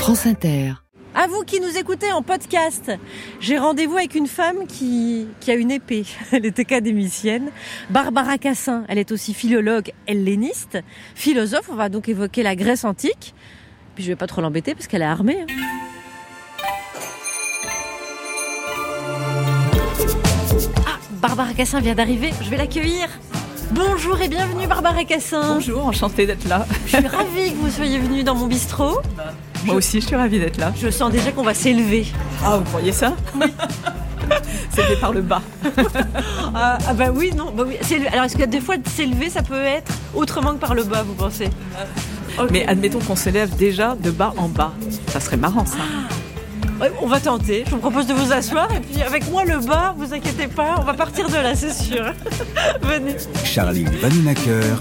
France Inter. À vous qui nous écoutez en podcast, j'ai rendez-vous avec une femme qui a une épée. Elle est académicienne. Barbara Cassin, elle est aussi philologue helléniste. Philosophe, on va donc évoquer la Grèce antique. Puis je vais pas trop l'embêter parce qu'elle est armée. Ah, Barbara Cassin vient d'arriver, je vais l'accueillir. Bonjour et bienvenue Barbara Cassin. Bonjour, enchantée d'être là. Je suis ravie que vous soyez venue dans mon bistrot. Moi aussi, je suis ravie d'être là. Je sens déjà qu'on va s'élever. Ah, vous croyez ça? Oui. C'était par le bas. Bah oui, non. Bah oui. Alors, est-ce que des fois, s'élever, ça peut être autrement que par le bas, vous pensez? Okay. Mais admettons qu'on s'élève déjà de bas en bas. Ça serait marrant, ça. Ouais, on va tenter. Je vous propose de vous asseoir. Et puis, avec moi, le bas, vous inquiétez pas, on va partir de là, c'est sûr. Venez. Charline Vanhoenacker.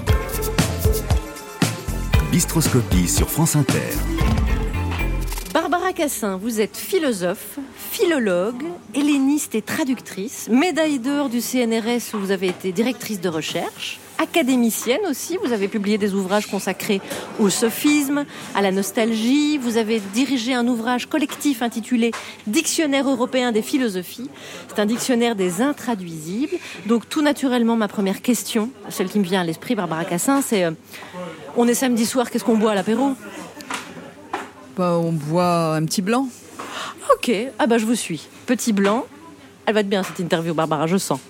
Bistroscopie sur France Inter. Barbara Cassin, vous êtes philosophe, philologue, helléniste et traductrice, médaille d'or du CNRS où vous avez été directrice de recherche, académicienne aussi, vous avez publié des ouvrages consacrés au sophisme, à la nostalgie, vous avez dirigé un ouvrage collectif intitulé Dictionnaire européen des philosophies, c'est un dictionnaire des intraduisibles. Donc tout naturellement, ma première question, celle qui me vient à l'esprit, Barbara Cassin, c'est on est samedi soir, qu'est-ce qu'on boit à l'apéro ? Bah, on boit un petit blanc. Ok, ah bah je vous suis. Petit blanc, elle va être bien cette interview Barbara, je sens.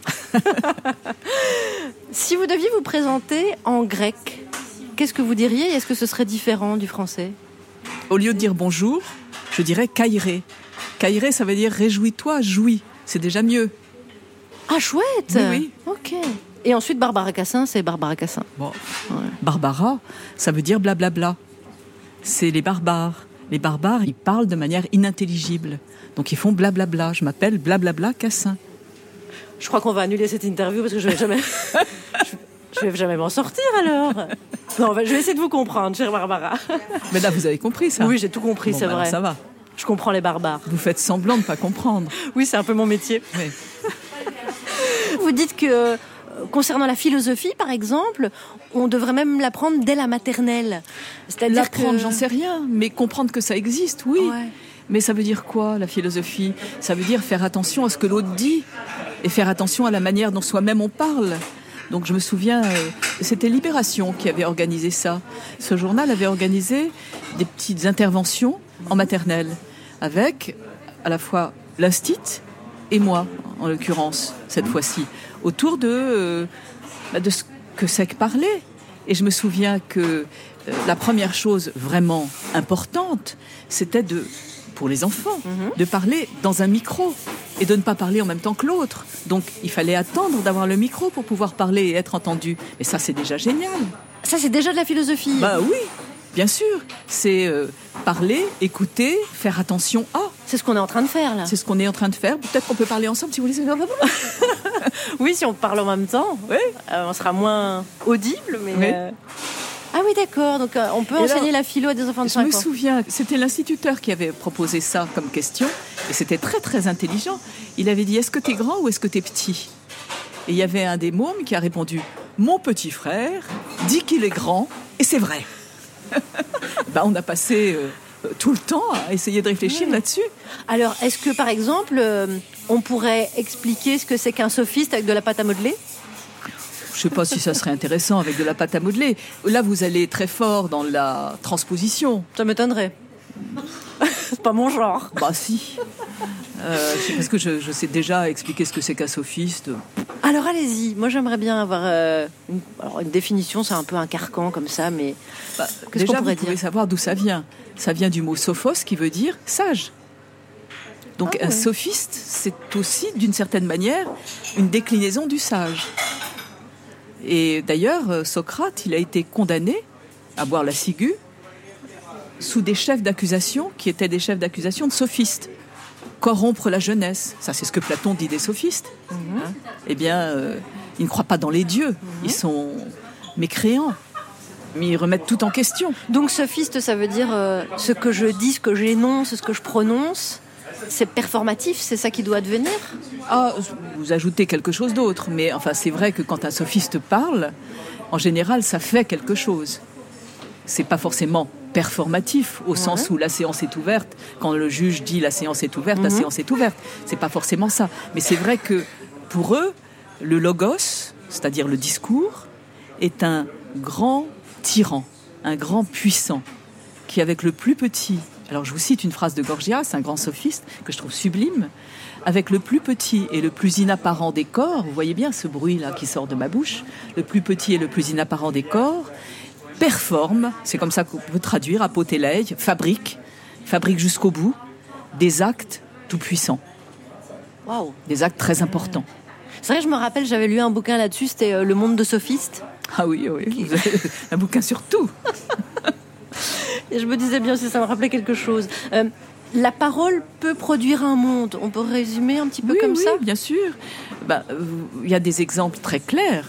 Si vous deviez vous présenter en grec, qu'est-ce que vous diriez et est-ce que ce serait différent du français ? Au lieu de dire bonjour, je dirais kairé. Kairé, ça veut dire réjouis-toi, jouis. C'est déjà mieux. Ah chouette ! Oui. Ok. Et ensuite Barbara Cassin, c'est Barbara Cassin. Bon. Ouais. Barbara, ça veut dire blablabla. C'est les barbares. Les barbares, ils parlent de manière inintelligible. Donc ils font blablabla. Je m'appelle blablabla Cassin. Je crois qu'on va annuler cette interview parce que je vais jamais... je vais jamais m'en sortir alors. Non, je vais essayer de vous comprendre, chère Barbara. Mais là, vous avez compris ça ? Oui, j'ai tout compris, bon, c'est vrai. Ça va. Je comprends les barbares. Vous faites semblant de ne pas comprendre. Oui, c'est un peu mon métier. Oui. Vous dites que... Concernant la philosophie, par exemple, on devrait même l'apprendre dès la maternelle. C'est-à-dire l'apprendre, j'en sais rien, mais comprendre que ça existe, oui. Ouais. Mais ça veut dire quoi, la philosophie ? Ça veut dire faire attention à ce que l'autre dit et faire attention à la manière dont soi-même on parle. Donc je me souviens, c'était Libération qui avait organisé ça. Ce journal avait organisé des petites interventions en maternelle avec à la fois l'instit et moi, en l'occurrence, cette fois-ci, autour de ce que c'est que parler. Et je me souviens que la première chose vraiment importante, c'était pour les enfants, de parler dans un micro et de ne pas parler en même temps que l'autre. Donc il fallait attendre d'avoir le micro pour pouvoir parler et être entendu. Et ça, c'est déjà génial. Ça, c'est déjà de la philosophie. Bah oui, bien sûr. C'est parler, écouter, faire attention à. C'est ce qu'on est en train de faire, là. C'est ce qu'on est en train de faire. Peut-être qu'on peut parler ensemble, si vous voulez. Oui, si on parle en même temps, oui. On sera moins audible, mais... Oui. Ah oui, d'accord. Donc, on peut enseigner la philo à des enfants de 5 ans. Je me souviens, c'était l'instituteur qui avait proposé ça comme question, et c'était très, très intelligent. Il avait dit, est-ce que t'es grand ou est-ce que t'es petit ? Et il y avait un des mômes qui a répondu, mon petit frère dit qu'il est grand, et c'est vrai. On a passé... tout le temps à essayer de réfléchir là-dessus. Alors, est-ce que, par exemple, on pourrait expliquer ce que c'est qu'un sophiste avec de la pâte à modeler ? Je ne sais pas si ça serait intéressant avec de la pâte à modeler. Là, vous allez très fort dans la transposition. Ça m'étonnerait. C'est pas mon genre. Bah si. C'est parce que je sais déjà expliquer ce que c'est qu'un sophiste. Alors allez-y, moi j'aimerais bien avoir une définition, c'est un peu un carcan comme ça, mais qu'est-ce qu'on pourrait dire ? Vous pouvez savoir d'où ça vient. Ça vient du mot sophos qui veut dire sage. Donc un sophiste, c'est aussi d'une certaine manière une déclinaison du sage. Et d'ailleurs, Socrate, il a été condamné à boire la ciguë sous des chefs d'accusation qui étaient des chefs d'accusation de sophistes. Corrompre la jeunesse, ça c'est ce que Platon dit des sophistes. Eh bien, ils ne croient pas dans les dieux, ils sont mécréants, mais ils remettent tout en question. Donc sophiste, ça veut dire ce que je dis, ce que j'énonce, ce que je prononce, c'est performatif, c'est ça qui doit advenir ? Ah, vous ajoutez quelque chose d'autre, mais enfin c'est vrai que quand un sophiste parle, en général ça fait quelque chose. C'est pas forcément performatif, au sens où la séance est ouverte. Quand le juge dit la séance est ouverte, la séance est ouverte. C'est pas forcément ça. Mais c'est vrai que pour eux, le logos, c'est-à-dire le discours, est un grand tyran, un grand puissant, qui avec le plus petit, alors je vous cite une phrase de Gorgias, un grand sophiste que je trouve sublime, avec le plus petit et le plus inapparent des corps, vous voyez bien ce bruit-là qui sort de ma bouche, le plus petit et le plus inapparent des corps, performe, c'est comme ça qu'on peut traduire, apotélèe, fabrique jusqu'au bout, des actes tout-puissants. Waouh. Des actes très importants. C'est vrai, je me rappelle, j'avais lu un bouquin là-dessus, c'était Le monde de sophistes. Ah oui, vous avez un bouquin sur tout. Et je me disais bien si ça me rappelait quelque chose. La parole peut produire un monde. On peut résumer un petit peu ça ? Oui, bien sûr. Il y a des exemples très clairs.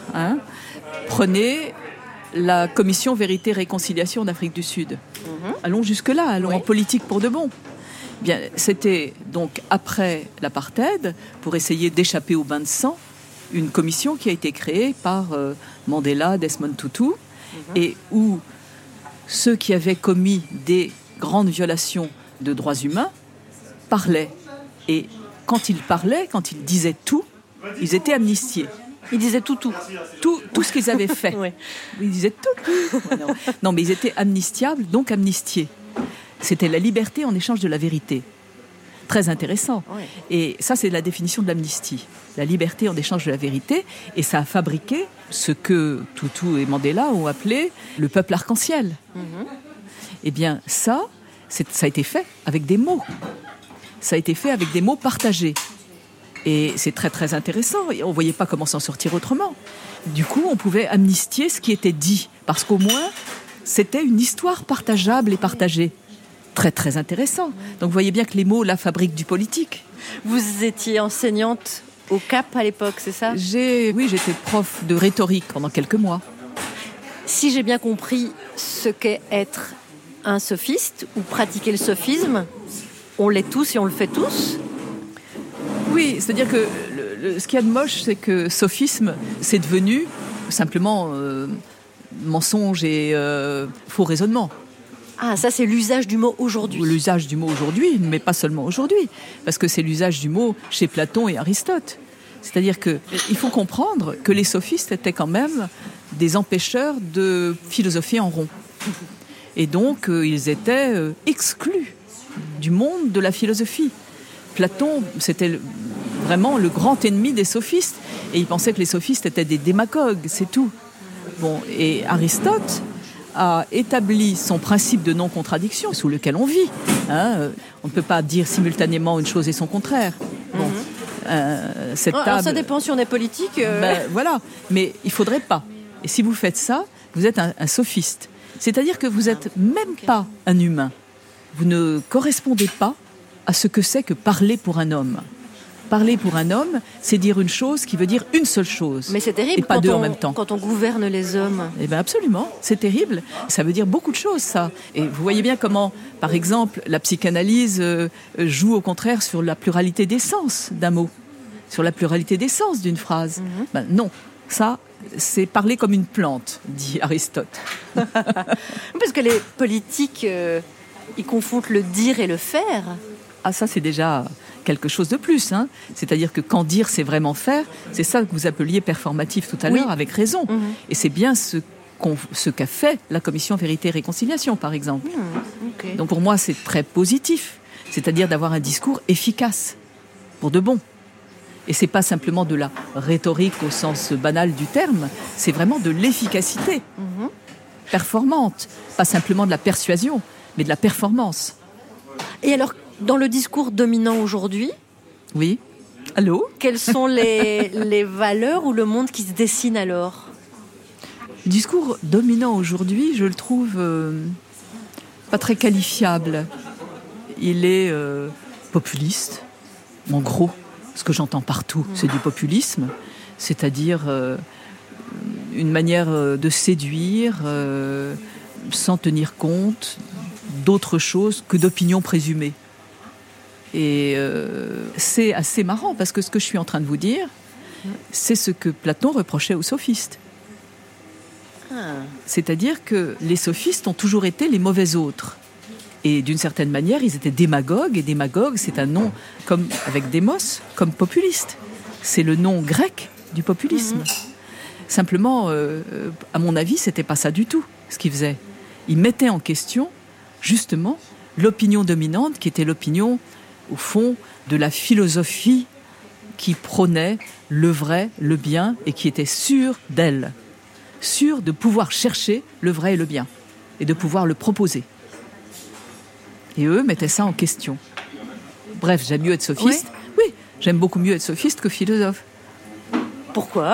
Prenez la commission Vérité-Réconciliation d'Afrique du Sud. Allons jusque-là, allons en politique pour de bon. Bien, c'était donc après l'apartheid, pour essayer d'échapper au bain de sang, une commission qui a été créée par Mandela, Desmond Tutu, et où ceux qui avaient commis des grandes violations de droits humains parlaient. Et quand ils parlaient, quand ils disaient tout, ils étaient amnistiés. Ils disaient tout ce qu'ils avaient fait. Ouais. Ils disaient tout. Non, mais ils étaient amnistiables, donc amnistiés. C'était la liberté en échange de la vérité. Très intéressant. Ouais. Et ça, c'est la définition de l'amnistie. La liberté en échange de la vérité. Et ça a fabriqué ce que Tutu et Mandela ont appelé le peuple arc-en-ciel. Eh bien, ça a été fait avec des mots. Ça a été fait avec des mots partagés. Et c'est très, très intéressant. On ne voyait pas comment s'en sortir autrement. Du coup, on pouvait amnistier ce qui était dit. Parce qu'au moins, c'était une histoire partageable et partagée. Très, très intéressant. Donc, vous voyez bien que les mots, là, fabriquent du politique. Vous étiez enseignante au Cap à l'époque, c'est ça ? Oui, j'étais prof de rhétorique pendant quelques mois. Si j'ai bien compris ce qu'est être un sophiste ou pratiquer le sophisme, on l'est tous et on le fait tous ? Oui, c'est-à-dire que ce qu'il y a de moche, c'est que sophisme, c'est devenu simplement mensonge et faux raisonnement. Ah, ça c'est l'usage du mot aujourd'hui. L'usage du mot aujourd'hui, mais pas seulement aujourd'hui, parce que c'est l'usage du mot chez Platon et Aristote. C'est-à-dire qu'il faut comprendre que les sophistes étaient quand même des empêcheurs de philosopher en rond. Et donc, ils étaient exclus du monde de la philosophie. Platon, c'était vraiment le grand ennemi des sophistes. Et il pensait que les sophistes étaient des démagogues, c'est tout. Bon, et Aristote a établi son principe de non-contradiction sous lequel on vit. On ne peut pas dire simultanément une chose et son contraire. Bon, cette table... Alors ça dépend si on est politique. Voilà, mais il ne faudrait pas. Et si vous faites ça, vous êtes un sophiste. C'est-à-dire que vous n'êtes même pas un humain. Vous ne correspondez pas à ce que c'est que parler pour un homme. Parler pour un homme, c'est dire une chose qui veut dire une seule chose. Mais c'est terrible et pas deux en même temps. Quand on gouverne les hommes. Eh bien absolument, c'est terrible. Ça veut dire beaucoup de choses, ça. Et vous voyez bien comment, par exemple, la psychanalyse joue au contraire sur la pluralité des sens d'un mot, sur la pluralité des sens d'une phrase. Non, ça, c'est parler comme une plante, dit Aristote. Parce que les politiques, ils confondent le dire et le faire. Ah, ça, c'est déjà quelque chose de plus. C'est-à-dire que quand dire, c'est vraiment faire, c'est ça que vous appeliez performatif tout à l'heure, avec raison. Et c'est bien ce qu'a fait la commission Vérité et Réconciliation, par exemple. Okay. Donc pour moi, c'est très positif. C'est-à-dire d'avoir un discours efficace, pour de bon. Et c'est pas simplement de la rhétorique au sens banal du terme, c'est vraiment de l'efficacité performante. Pas simplement de la persuasion, mais de la performance. Et alors, dans le discours dominant aujourd'hui, oui. Allô ? Quelles sont les valeurs ou le monde qui se dessine alors ? Le discours dominant aujourd'hui, je le trouve pas très qualifiable. Il est populiste. En gros, ce que j'entends partout, c'est du populisme, c'est-à-dire une manière de séduire sans tenir compte d'autre chose que d'opinions présumées. Et c'est assez marrant, parce que ce que je suis en train de vous dire, c'est ce que Platon reprochait aux sophistes. C'est-à-dire que les sophistes ont toujours été les mauvais autres. Et d'une certaine manière, ils étaient démagogues. Et démagogue, c'est un nom, comme avec démos, comme populiste. C'est le nom grec du populisme. Simplement, à mon avis, c'était pas ça du tout, ce qu'ils faisaient. Ils mettaient en question, justement, l'opinion dominante, qui était l'opinion, au fond, de la philosophie qui prônait le vrai, le bien, et qui était sûre d'elle. Sûre de pouvoir chercher le vrai et le bien, et de pouvoir le proposer. Et eux mettaient ça en question. Bref, j'aime mieux être sophiste. Oui, j'aime beaucoup mieux être sophiste que philosophe. Pourquoi ?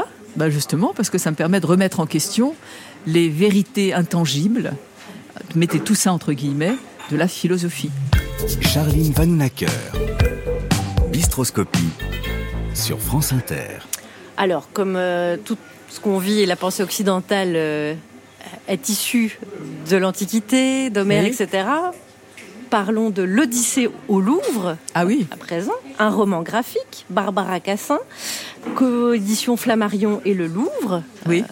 Justement, parce que ça me permet de remettre en question les vérités intangibles, mettez tout ça entre guillemets, de la philosophie. Charline Vanhoenacker, Bistroscopie, sur France Inter. Alors, comme tout ce qu'on vit et la pensée occidentale est issue de l'Antiquité, d'Homère, etc., parlons de l'Odyssée au Louvre, à présent, un roman graphique, Barbara Cassin, coédition Flammarion et le Louvre. Oui.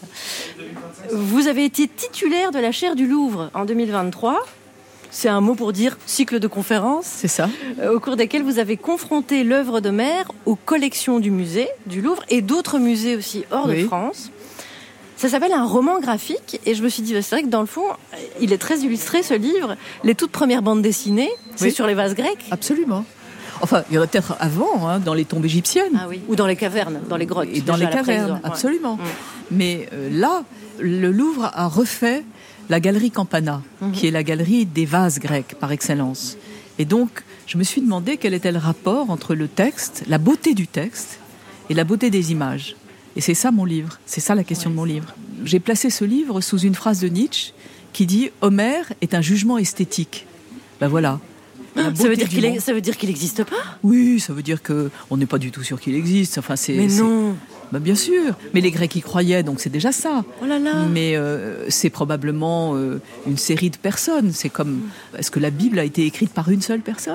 Vous avez été titulaire de la chaire du Louvre en 2023. C'est un mot pour dire cycle de conférences. C'est ça. Au cours desquelles vous avez confronté l'œuvre d'Homère aux collections du musée du Louvre et d'autres musées aussi hors de France. Ça s'appelle un roman graphique et je me suis dit, c'est vrai que dans le fond, il est très illustré ce livre. Les toutes premières bandes dessinées, c'est sur les vases grecs. Absolument. Enfin, il y en a peut-être avant, dans les tombes égyptiennes. Ah oui. Ou dans les cavernes, dans les grottes. Et dans les cavernes, absolument. Mais là, le Louvre a refait la galerie Campana, qui est la galerie des vases grecs par excellence. Et donc, je me suis demandé quel était le rapport entre le texte, la beauté du texte et la beauté des images. Et c'est ça mon livre, c'est ça la question de mon livre. J'ai placé ce livre sous une phrase de Nietzsche qui dit « Homère est un jugement esthétique ». Voilà. Ça veut dire qu'il n'existe pas ? Oui, ça veut dire qu'on n'est pas du tout sûr qu'il existe. Enfin, non. Bien sûr, mais les Grecs y croyaient, donc c'est déjà ça. Oh là là. Mais c'est probablement une série de personnes. C'est comme, est-ce que la Bible a été écrite par une seule personne ?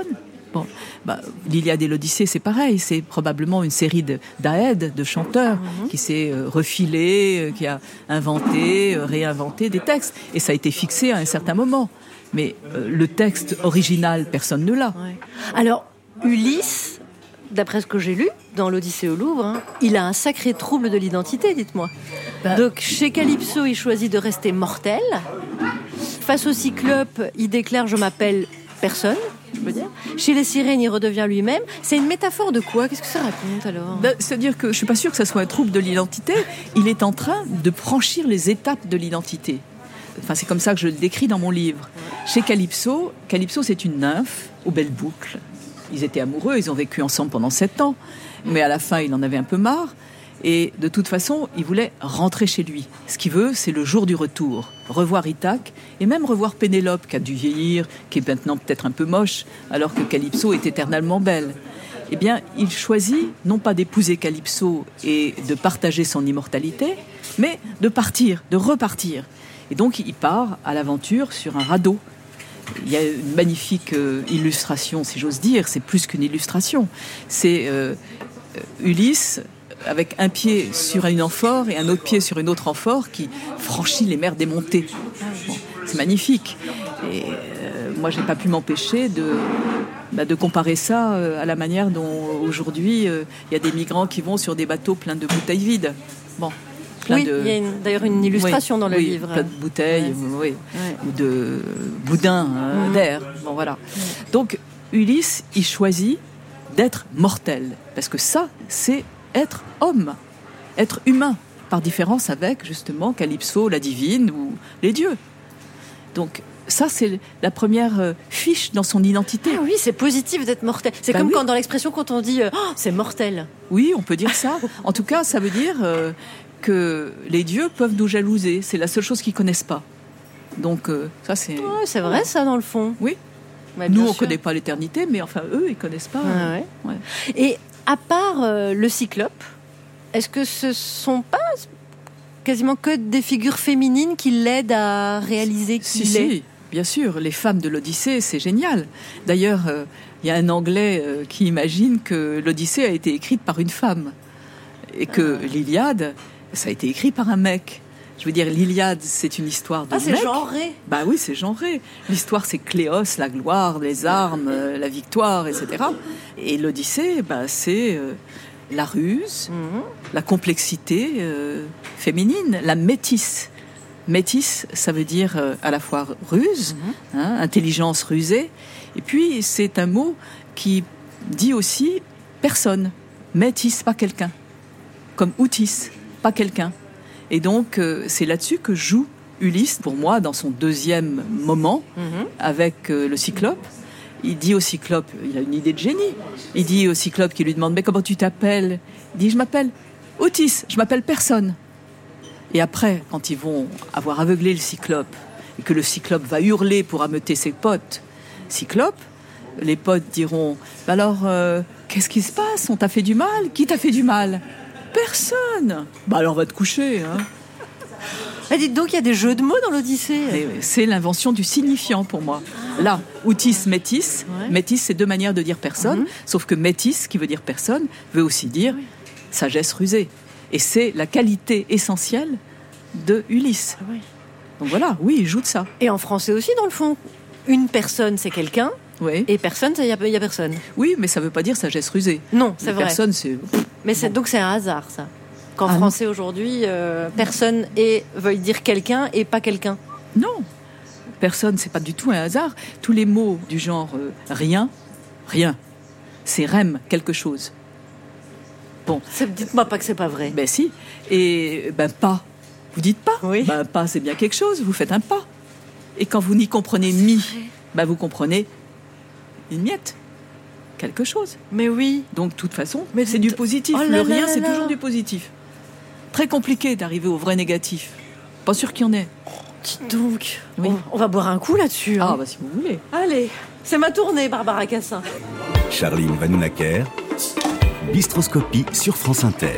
L'Iliade et l'Odyssée, c'est pareil. C'est probablement une série d'Aèdes, de chanteurs, qui s'est refilé, qui a inventé, réinventé des textes. Et ça a été fixé à un certain moment. Mais le texte original, personne ne l'a. Ouais. Alors, Ulysse, d'après ce que j'ai lu dans l'Odyssée au Louvre, il a un sacré trouble de l'identité, dites-moi. Donc, chez Calypso, il choisit de rester mortel. Face au Cyclope, il déclare « Je m'appelle personne ». Je veux dire. Chez les sirènes, il redevient lui-même. C'est une métaphore de quoi ? Qu'est-ce que ça raconte alors ? C'est-à-dire que je suis pas sûre que ça soit un trouble de l'identité. Il est en train de franchir les étapes de l'identité. Enfin, c'est comme ça que je le décris dans mon livre. Chez Calypso, c'est une nymphe aux belles boucles. Ils étaient amoureux, ils ont vécu ensemble pendant 7 ans. Mais à la fin, il en avait un peu marre. Et de toute façon, il voulait rentrer chez lui. Ce qu'il veut, c'est le jour du retour. Revoir Ithaque et même revoir Pénélope, qui a dû vieillir, qui est maintenant peut-être un peu moche, alors que Calypso est éternellement belle. Eh bien, il choisit non pas d'épouser Calypso et de partager son immortalité, mais de partir, de repartir. Et donc, il part à l'aventure sur un radeau. Il y a une magnifique illustration, si j'ose dire. C'est plus qu'une illustration. C'est Ulysse avec un pied sur une amphore et un autre pied sur une autre amphore qui franchit les mers démontées. C'est magnifique. Et moi, je n'ai pas pu m'empêcher de comparer ça à la manière dont aujourd'hui il y a des migrants qui vont sur des bateaux pleins de bouteilles vides. Il y a d'ailleurs une illustration dans le livre. Plein de bouteilles, ou de boudins d'air. Voilà. Donc, Ulysse, il choisit d'être mortel. Parce que ça, c'est être homme, être humain, par différence avec, justement, Calypso, la divine, ou les dieux. Donc, ça, c'est la première fiche dans son identité. Ah oui, c'est positif d'être mortel. C'est comme quand dans l'expression, quand on dit « c'est mortel ». Oui, on peut dire ça. En tout cas, ça veut dire que les dieux peuvent nous jalouser. C'est la seule chose qu'ils connaissent pas. Donc, ça, c'est... Ouais, c'est vrai, ça, dans le fond. Oui. Nous, on ne connaît pas l'éternité, mais enfin, eux, ils connaissent pas. Ouais. Et à part le Cyclope, est-ce que ce sont pas quasiment que des figures féminines qui l'aident à réaliser qui il est ? Si, bien sûr. Les femmes de l'Odyssée, c'est génial. D'ailleurs, il y a un Anglais qui imagine que l'Odyssée a été écrite par une femme et que l'Iliade, ça a été écrit par un mec. Je veux dire, l'Iliade, c'est une histoire de mec. C'est genré. Bah oui, c'est genré. L'histoire, c'est Cléos, la gloire, les armes, la victoire, etc. Et l'Odyssée, c'est la ruse, la complexité féminine, la métisse. Métisse, ça veut dire à la fois ruse, intelligence rusée, et puis c'est un mot qui dit aussi personne. Métisse, pas quelqu'un. Comme outis, pas quelqu'un. Et donc, c'est là-dessus que joue Ulysse, pour moi, dans son deuxième moment, avec le Cyclope. Il dit au Cyclope, il a une idée de génie, il dit au Cyclope qui lui demande « Mais comment tu t'appelles ?» Il dit « Je m'appelle Outis, je m'appelle personne. » Et après, quand ils vont avoir aveuglé le Cyclope, et que le Cyclope va hurler pour ameuter ses potes Cyclope, les potes diront « Alors, qu'est-ce qui se passe ? On t'a fait du mal ? Qui t'a fait du mal ? Personne !» Alors va te coucher. Dites donc, il y a des jeux de mots dans l'Odyssée. C'est l'invention du signifiant pour moi. Là, outis, métis. Ouais. Métis, c'est deux manières de dire personne. Sauf que métis, qui veut dire personne, veut aussi dire sagesse rusée. Et c'est la qualité essentielle de Ulysse. Oui. Donc voilà, oui, il joue de ça. Et en français aussi, dans le fond, une personne, c'est quelqu'un. Oui. Et personne, il y a personne. Oui, mais ça ne veut pas dire sagesse rusée. Non, c'est vrai. Personne, c'est... Mais donc c'est un hasard, ça. Qu'en français, aujourd'hui, personne veuille dire quelqu'un et pas quelqu'un. Non. Personne, c'est pas du tout un hasard. Tous les mots du genre rien, c'est rem, quelque chose. Bon. Dites-moi pas que c'est pas vrai. Ben si. Et pas. Vous dites pas. Oui. Pas, c'est bien quelque chose. Vous faites un pas. Et quand vous n'y comprenez mi, vous comprenez une miette. Quelque chose. Mais oui. Donc, de toute façon, c'est du positif. Le rien, c'est toujours du positif. Très compliqué d'arriver au vrai négatif. Pas sûr qu'il y en ait. Dites donc. Oui. On va boire un coup là-dessus. Ah, si vous voulez. Allez, c'est ma tournée, Barbara Cassin. Charline Vanhoenacker, Bistroscopie sur France Inter.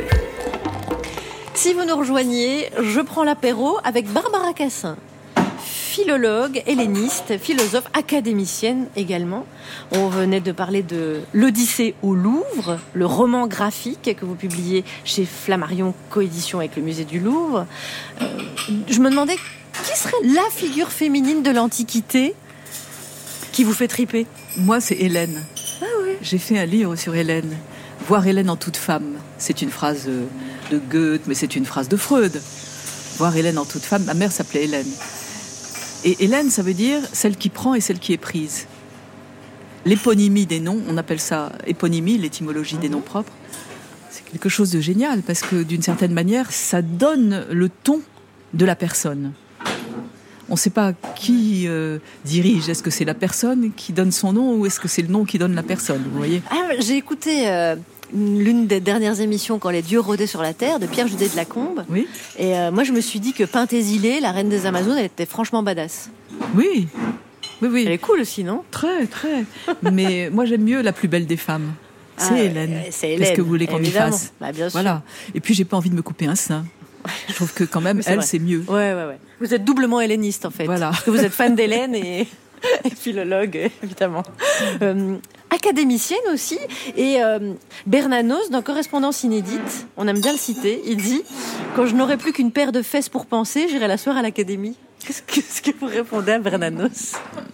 Si vous nous rejoignez, je prends l'apéro avec Barbara Cassin, philologue, helléniste, philosophe, académicienne également. On venait de parler de l'Odyssée au Louvre, le roman graphique que vous publiez chez Flammarion, coédition avec le musée du Louvre. Je me demandais, qui serait la figure féminine de l'Antiquité qui vous fait triper ? Moi, c'est Hélène. Ah oui. J'ai fait un livre sur Hélène. Voir Hélène en toute femme. C'est une phrase de Goethe, mais c'est une phrase de Freud. Voir Hélène en toute femme. Ma mère s'appelait Hélène. Et Hélène, ça veut dire celle qui prend et celle qui est prise. L'éponymie des noms, on appelle ça éponymie, l'étymologie des noms propres. C'est quelque chose de génial, parce que d'une certaine manière, ça donne le ton de la personne. On ne sait pas qui dirige. Est-ce que c'est la personne qui donne son nom ou est-ce que c'est le nom qui donne la personne, vous voyez ? J'ai écouté l'une des dernières émissions Quand les dieux rôdaient sur la terre de Pierre Judet de Lacombe. Oui. Et moi, je me suis dit que Pentésilée, la reine des Amazones, elle était franchement badass. Oui. Elle est cool aussi, non ? Très, très. Mais moi, j'aime mieux la plus belle des femmes. C'est Hélène. C'est Hélène. Qu'est-ce que vous voulez qu'on y fasse ? Bien sûr. Voilà. Et puis, j'ai pas envie de me couper un sein. Je trouve que quand même, c'est mieux. Ouais. Vous êtes doublement helléniste, en fait. Voilà. Parce que vous êtes fan d'Hélène et philologue, évidemment. Académicienne aussi. Et Bernanos, dans Correspondance inédite, on aime bien le citer, il dit « Quand je n'aurai plus qu'une paire de fesses pour penser, j'irai l'asseoir à l'Académie ». Qu'est-ce que vous répondez à Bernanos ?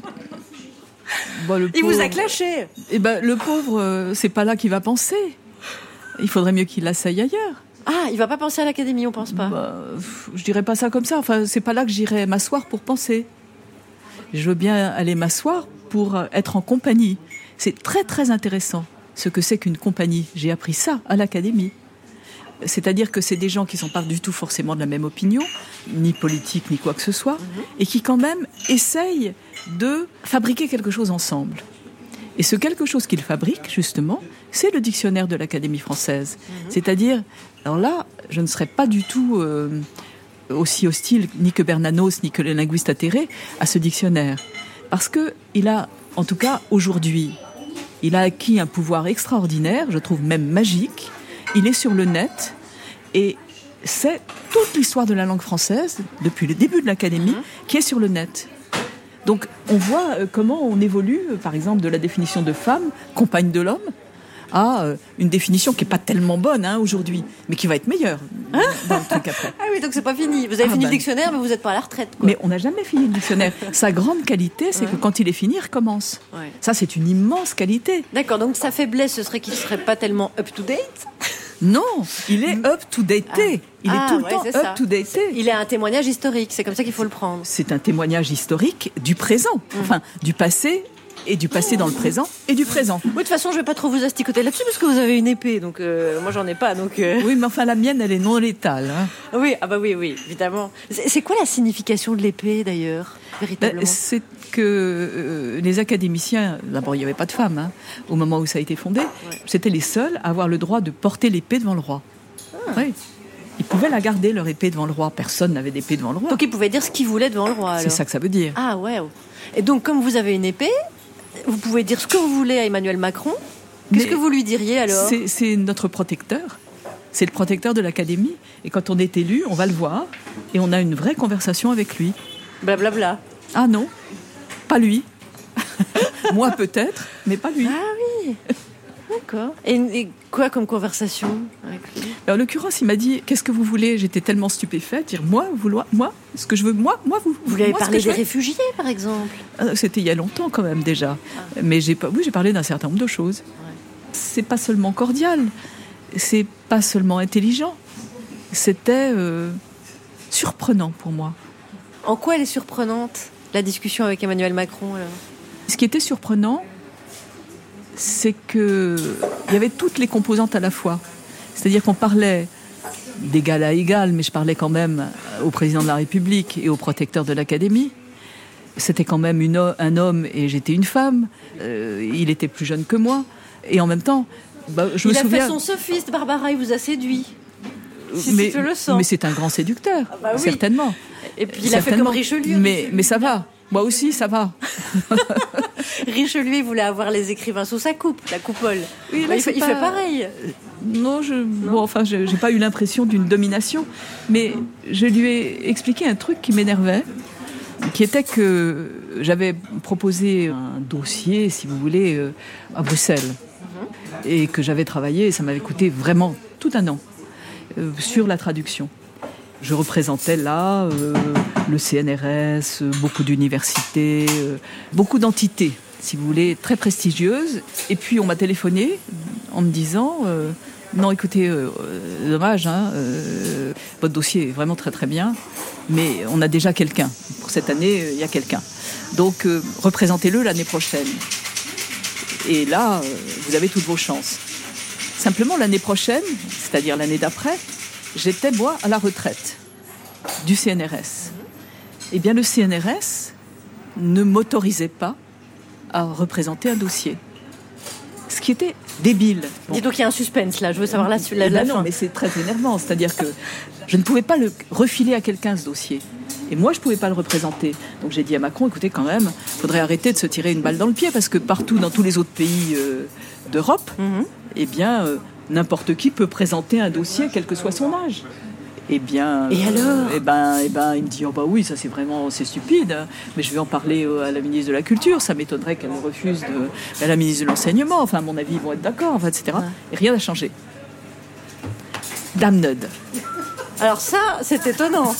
Il vous a clashé. Le pauvre, c'est pas là qu'il va penser. Il faudrait mieux qu'il l'asseille ailleurs. Ah, il va pas penser à l'Académie, on pense pas. Je dirais pas ça comme ça. Enfin, c'est pas là que j'irai m'asseoir pour penser. Je veux bien aller m'asseoir pour être en compagnie. C'est très très intéressant ce que c'est qu'une compagnie. J'ai appris ça à l'Académie. C'est-à-dire que c'est des gens qui ne sont pas du tout forcément de la même opinion, ni politique, ni quoi que ce soit, et qui quand même essayent de fabriquer quelque chose ensemble. Et ce quelque chose qu'ils fabriquent, justement, c'est le dictionnaire de l'Académie française. C'est-à-dire, alors là, je ne serais pas du tout aussi hostile, ni que Bernanos, ni que les linguistes atterrés, à ce dictionnaire. Parce qu'il a, en tout cas aujourd'hui, il a acquis un pouvoir extraordinaire, je trouve même magique. Il est sur le net et c'est toute l'histoire de la langue française, depuis le début de l'Académie, qui est sur le net. Donc on voit comment on évolue, par exemple, de la définition de femme, compagne de l'homme, à une définition qui n'est pas tellement bonne aujourd'hui, mais qui va être meilleure. dans le truc après. Ah oui, donc c'est pas fini. Vous avez fini le dictionnaire, mais vous n'êtes pas à la retraite, quoi. Mais on n'a jamais fini le dictionnaire. Sa grande qualité, c'est que quand il est fini, il recommence. Ouais. Ça, c'est une immense qualité. D'accord, donc sa faiblesse, ce serait qu'il ne serait pas tellement up-to-date ? Non, il est up-to-date. Il est tout le temps up-to-date. Il est un témoignage historique, c'est comme ça qu'il faut le prendre. C'est un témoignage historique du présent, enfin du passé, et du passé dans le présent, et du présent. Oui, de toute façon, je ne vais pas trop vous asticoter là-dessus, parce que vous avez une épée, donc moi, j'en ai pas. Donc, Oui, mais enfin, la mienne, elle est non létale. Hein. Oui, oui, évidemment. C'est quoi la signification de l'épée, d'ailleurs, véritablement ? C'est que les académiciens, d'abord, il n'y avait pas de femmes, hein, au moment où ça a été fondé, c'était les seuls à avoir le droit de porter l'épée devant le roi. Oui. Ils pouvaient la garder, leur épée, devant le roi. Personne n'avait d'épée devant le roi. Donc, ils pouvaient dire ce qu'ils voulaient devant le roi, alors. C'est ça que ça veut dire. Ah, ouais. Et donc, comme vous avez une épée, vous pouvez dire ce que vous voulez à Emmanuel Macron. Qu'est-ce que vous lui diriez, alors ? C'est notre protecteur. C'est le protecteur de l'Académie. Et quand on est élu, on va le voir. Et on a une vraie conversation avec lui. Blablabla. Ah non, pas lui. Moi peut-être, mais pas lui. Ah oui. D'accord. Et quoi comme conversation avec lui ? En l'occurrence, il m'a dit « Qu'est-ce que vous voulez » J'étais tellement stupéfaite. Dire « Moi, ce que je veux, moi, vous... » Vous lui avez parlé des réfugiés, par exemple ? C'était il y a longtemps quand même déjà. Ah. Mais j'ai parlé d'un certain nombre de choses. Ouais. C'est pas seulement cordial, c'est pas seulement intelligent. C'était surprenant pour moi. En quoi elle est surprenante, la discussion avec Emmanuel Macron, alors ? Ce qui était surprenant, c'est qu'il y avait toutes les composantes à la fois. C'est-à-dire qu'on parlait d'égal à égal, mais je parlais quand même au président de la République et au protecteur de l'Académie. C'était quand même un homme et j'étais une femme. Il était plus jeune que moi. Et en même temps, je me souviens... Il a fait son sophiste, Barbara, il vous a séduit. Si tu le sens. Mais c'est un grand séducteur, oui. Certainement. Et puis il a fait comme Richelieu. Mais ça va. Moi aussi, ça va. Richelieu, il voulait avoir les écrivains sous sa coupe, la coupole. Oui, là, il fait pareil. Non, j'ai pas eu l'impression d'une domination, mais je lui ai expliqué un truc qui m'énervait, qui était que j'avais proposé un dossier, si vous voulez, à Bruxelles, et que j'avais travaillé, et ça m'avait coûté vraiment tout un an, sur la traduction. Je représentais là le CNRS, beaucoup d'universités, beaucoup d'entités, si vous voulez, très prestigieuses. Et puis on m'a téléphoné en me disant non, écoutez, dommage, votre dossier est vraiment très très bien, mais on a déjà quelqu'un. Pour cette année, il y a quelqu'un. Donc représentez-le l'année prochaine. Et là, vous avez toutes vos chances. Simplement l'année prochaine, c'est-à-dire l'année d'après, j'étais, moi, à la retraite du CNRS. Eh bien, le CNRS ne m'autorisait pas à représenter un dossier. Ce qui était débile. Bon. Dis donc, il y a un suspense, là. Je veux savoir la fin. Non, mais c'est très énervant. C'est-à-dire que je ne pouvais pas le refiler à quelqu'un, ce dossier. Et moi, je ne pouvais pas le représenter. Donc, j'ai dit à Macron, écoutez, quand même, il faudrait arrêter de se tirer une balle dans le pied, parce que partout, dans tous les autres pays d'Europe, eh bien... n'importe qui peut présenter un dossier, quel que soit son âge. Eh bien... Et alors ? Il me dit, oui, ça c'est stupide, hein, mais je vais en parler à la ministre de la Culture, ça m'étonnerait qu'elle refuse à la ministre de l'Enseignement, enfin, à mon avis, ils vont être d'accord, etc. Ouais. Et rien n'a changé. Damned. Alors ça, c'est étonnant.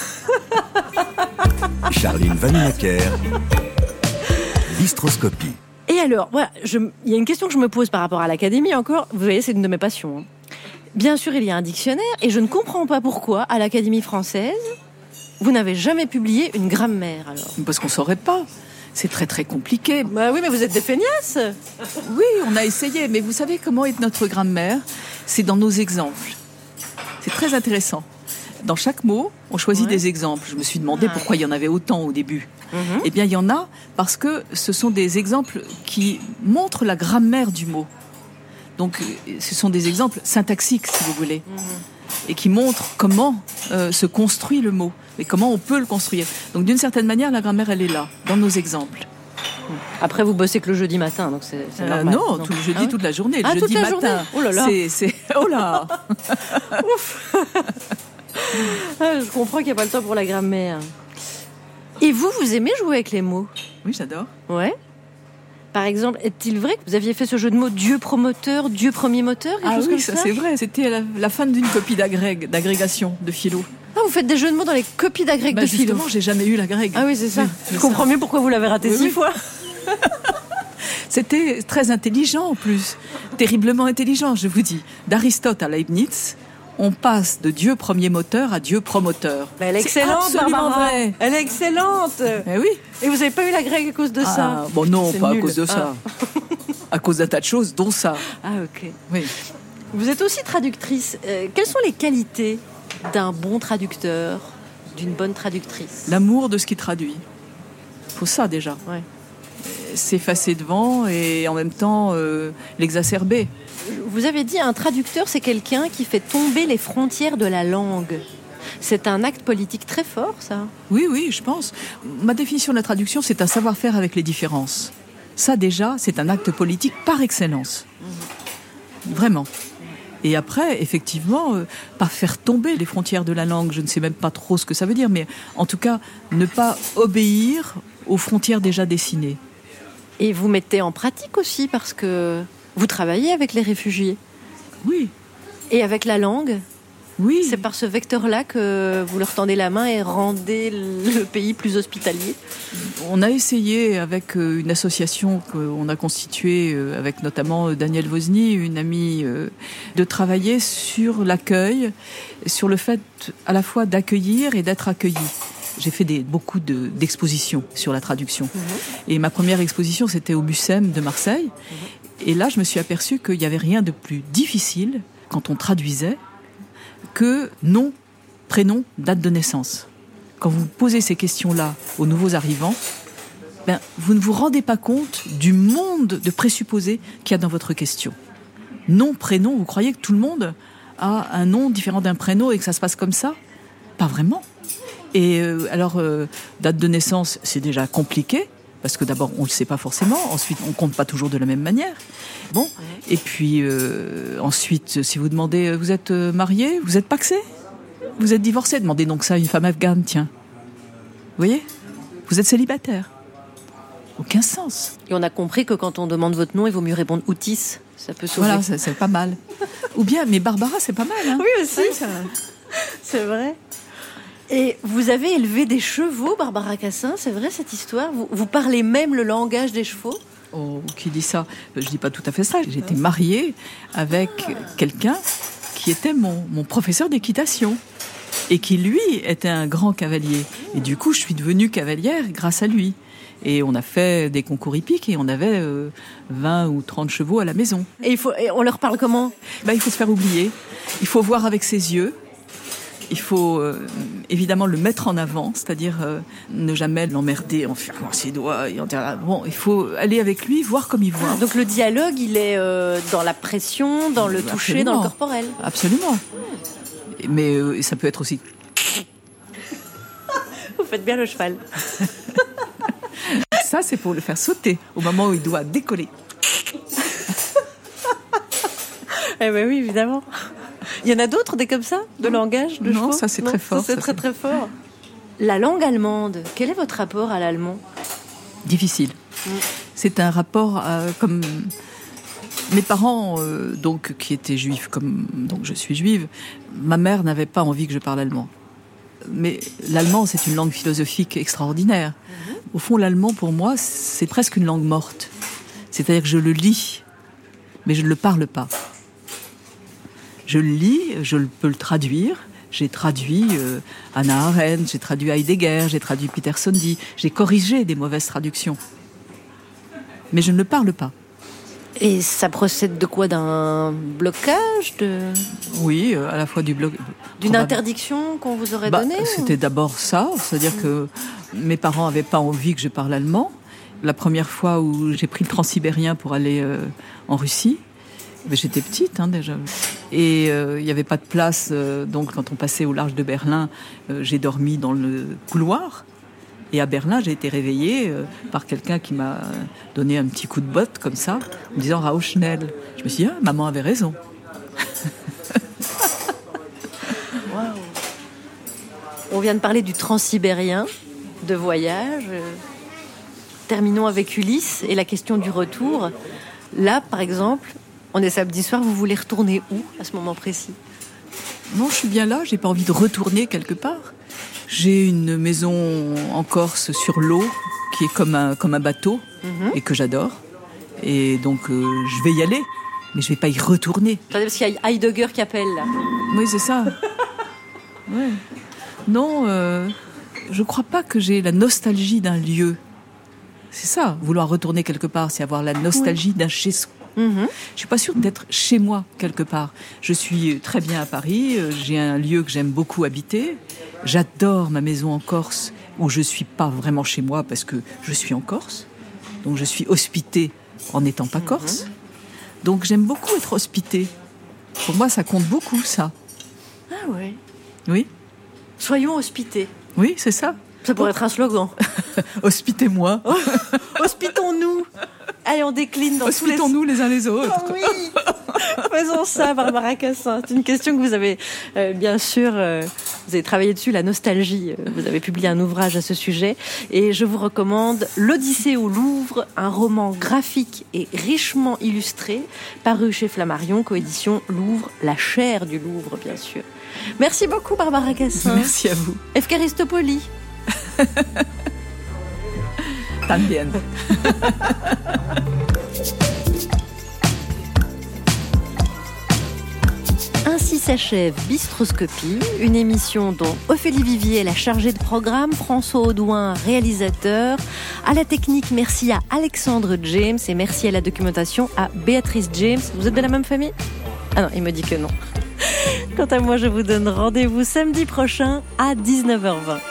Charline Vanhoenacker, Bistroscopie. Et alors, voilà, il y a une question que je me pose par rapport à l'Académie encore. Vous voyez, c'est une de mes passions. Hein. Bien sûr, il y a un dictionnaire, et je ne comprends pas pourquoi, à l'Académie française, vous n'avez jamais publié une grammaire, alors. Parce qu'on ne saurait pas. C'est très, très compliqué. Bah oui, mais vous êtes des feignasses. Oui, on a essayé, mais vous savez comment est notre grammaire ? C'est dans nos exemples. C'est très intéressant. Dans chaque mot, on choisit des exemples. Je me suis demandé pourquoi il y en avait autant au début. Eh bien, il y en a parce que ce sont des exemples qui montrent la grammaire du mot. Donc, ce sont des exemples syntaxiques, si vous voulez, et qui montrent comment se construit le mot et comment on peut le construire. Donc, d'une certaine manière, la grammaire, elle est là, dans nos exemples. Après, vous bossez que le jeudi matin, donc c'est normal. Non, tout le jeudi, toute la journée. Le jeudi matin, oh là là. Oh là. Ouf. Je comprends qu'il n'y a pas le temps pour la grammaire. Et vous aimez jouer avec les mots ? Oui, j'adore. Ouais. Par exemple, est-il vrai que vous aviez fait ce jeu de mots Dieu promoteur, Dieu premier moteur, quelque chose oui, comme ça ça c'est vrai. C'était la fin d'une copie d'agrégation de philo. Ah, vous faites des jeux de mots dans les copies d'agrég de philo. Justement, j'ai jamais eu l'agrég. Ah oui, c'est ça. Je comprends mieux pourquoi vous l'avez raté 6 fois. C'était très intelligent en plus. Terriblement intelligent, je vous dis. D'Aristote à Leibniz, on passe de Dieu premier moteur à Dieu promoteur. Mais elle est excellente, c'est absolument Barbara. vrai. Elle est excellente. Eh oui. Et vous n'avez pas eu l'agrég à cause de ça? Bon non, C'est pas nul. à cause de ça. À cause d'un tas de choses, dont ça. Ah, ok. Oui. Vous êtes aussi traductrice. Quelles sont les qualités d'un bon traducteur, d'une bonne traductrice? L'amour de ce qui traduit. Faut ça déjà. Ouais. S'effacer devant et en même temps l'exacerber. Vous avez dit un traducteur, c'est quelqu'un qui fait tomber les frontières de la langue. C'est un acte politique très fort, ça. Oui, je pense. Ma définition de la traduction, c'est un savoir-faire avec les différences. Ça déjà, c'est un acte politique par excellence. Vraiment. Et après, effectivement, pas faire tomber les frontières de la langue, je ne sais même pas trop ce que ça veut dire, mais en tout cas, ne pas obéir aux frontières déjà dessinées. Et vous mettez en pratique aussi, parce que vous travaillez avec les réfugiés. Oui. Et avec la langue. Oui. C'est par ce vecteur-là que vous leur tendez la main et rendez le pays plus hospitalier. On a essayé avec une association qu'on a constituée avec notamment Daniel Wozny, une amie, de travailler sur l'accueil, sur le fait à la fois d'accueillir et d'être accueilli. J'ai fait beaucoup d'expositions sur la traduction. Et ma première exposition, c'était au Mucem de Marseille. Et là, je me suis aperçue qu'il n'y avait rien de plus difficile quand on traduisait que nom, prénom, date de naissance. Quand vous posez ces questions-là aux nouveaux arrivants, vous ne vous rendez pas compte du monde de présupposés qu'il y a dans votre question. Nom, prénom, vous croyez que tout le monde a un nom différent d'un prénom et que ça se passe comme ça? Pas vraiment. Et date de naissance, c'est déjà compliqué, parce que d'abord, on ne le sait pas forcément, ensuite, on ne compte pas toujours de la même manière. Bon, et puis ensuite, si vous demandez, vous êtes marié, vous êtes pacsé, vous êtes divorcé, demandez donc ça à une femme afghane, tiens. Vous voyez? Vous êtes célibataire. Aucun sens. Et on a compris que quand on demande votre nom, il vaut mieux répondre Outis. Ça peut sauver. Voilà, c'est pas mal. Ou bien, mais Barbara, c'est pas mal. Hein. Oui, aussi. C'est vrai. Et vous avez élevé des chevaux, Barbara Cassin, c'est vrai cette histoire? Vous parlez même le langage des chevaux? Oh, qui dit ça? Je dis pas tout à fait ça. J'étais mariée avec quelqu'un qui était mon professeur d'équitation et qui, lui, était un grand cavalier. Et du coup, je suis devenue cavalière grâce à lui. Et on a fait des concours hippiques et on avait 20 ou 30 chevaux à la maison. Et on leur parle comment? Il faut se faire oublier. Il faut voir avec ses yeux. Il faut évidemment le mettre en avant, c'est-à-dire ne jamais l'emmerder en fermant ses doigts. Il faut aller avec lui, voir comme il voit. Donc le dialogue, il est dans la pression, dans le toucher, Absolument. dans le corporel. Absolument. Mais ça peut être aussi... Vous faites bien le cheval. Ça, c'est pour le faire sauter au moment où il doit décoller. Eh bien oui, évidemment. Il y en a d'autres, des comme ça, de langage, de chevaux? Non, ça c'est très fort. Ça, c'est très très fort. La langue allemande, quel est votre rapport à l'allemand? Difficile. C'est un rapport comme... Mes parents, donc, qui étaient juifs, comme donc je suis juive, ma mère n'avait pas envie que je parle allemand. Mais l'allemand, c'est une langue philosophique extraordinaire. Au fond, l'allemand, pour moi, c'est presque une langue morte. C'est-à-dire que je le lis, mais je ne le parle pas. Je le lis, je peux le traduire. J'ai traduit Hannah Arendt, j'ai traduit Heidegger, j'ai traduit Peter Sondy. J'ai corrigé des mauvaises traductions. Mais je ne le parle pas. Et ça procède de quoi? D'un blocage Oui, à la fois du bloc... D'une interdiction qu'on vous aurait donnée? C'était d'abord ça, c'est-à-dire que mes parents n'avaient pas envie que je parle allemand. La première fois où j'ai pris le transsibérien pour aller en Russie, j'étais petite déjà. Et il n'y avait pas de place, donc quand on passait au large de Berlin, j'ai dormi dans le couloir. Et à Berlin, j'ai été réveillée par quelqu'un qui m'a donné un petit coup de botte comme ça, en me disant « Rauch schnell ». Je me suis dit « Ah, maman avait raison ». On vient de parler du transsibérien, de voyage. terminons avec Ulysse et la question du retour. Là, par exemple, on est samedi soir, vous voulez retourner où à ce moment précis ? Non, je suis bien là, j'ai pas envie de retourner quelque part. J'ai une maison en Corse sur l'eau qui est comme un bateau et que j'adore. Et donc je vais y aller, mais je vais pas y retourner. Attendez, parce qu'il y a Heidegger qui appelle là. Oui, c'est ça. Ouais. Non, je crois pas que j'ai la nostalgie d'un lieu. C'est ça, vouloir retourner quelque part, c'est avoir la nostalgie d'un chez-soi. Je suis pas sûre d'être chez moi quelque part. Je suis très bien à Paris, j'ai un lieu que j'aime beaucoup habiter. J'adore ma maison en Corse, où je suis pas vraiment chez moi parce que je suis en Corse. Donc je suis hospitée en n'étant pas corse. Donc j'aime beaucoup être hospitée. Pour moi, ça compte beaucoup, ça. Ah ouais. Oui. Soyons hospités. Oui, c'est ça. Ça pourrait être un slogan. Hospitez-moi. Hospitons-nous. Allez, on décline dans tous les... Hospitons-nous les uns les autres. Oh oui. Faisons ça, Barbara Cassin. C'est une question que vous avez, bien sûr, vous avez travaillé dessus, la nostalgie. Vous avez publié un ouvrage à ce sujet. Et je vous recommande L'Odyssée au Louvre, un roman graphique et richement illustré, paru chez Flammarion, coédition Louvre, la chair du Louvre, bien sûr. Merci beaucoup, Barbara Cassin. Merci à vous. Efkaristopoli. También. Ainsi s'achève Bistroscopie, une émission dont Ophélie Vivier est la chargée de programme, François Audouin, réalisateur. À la technique, merci à Alexandre James et merci à la documentation à Béatrice James. Vous êtes de la même famille ? Ah non, il me dit que non. Quant à moi, je vous donne rendez-vous samedi prochain à 19h20.